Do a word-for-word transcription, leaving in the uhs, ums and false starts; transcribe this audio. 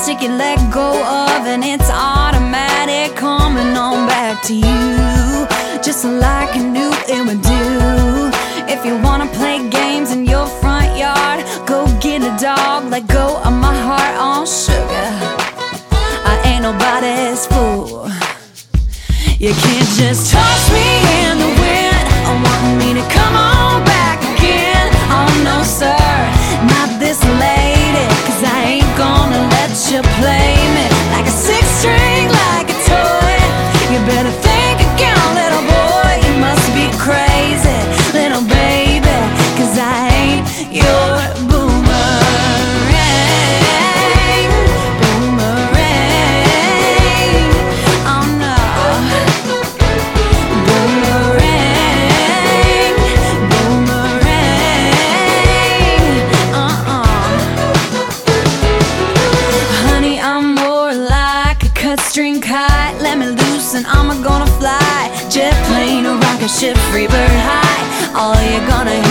plastic you let go of, and it's automatic coming on back to you, just like you knew it would do. If you wanna play games in your front yard, go get a dog, let go of my heart on sugar. I ain't nobody's fool. You can't just toss me in the wind, I want me to come on back again. Oh no sir, not this lady, cause I ain't gonna let you play me like a six string, like a toy. You better think again, little boy, you must be crazy, little baby, cause I ain't your boomerang. Boomerang, oh no. Boomerang, boomerang, uh-uh. Honey, I'm more like a cut string kite. Let me loose and I'm gonna fly. Jet plane or rocket ship, free bird high. All you're gonna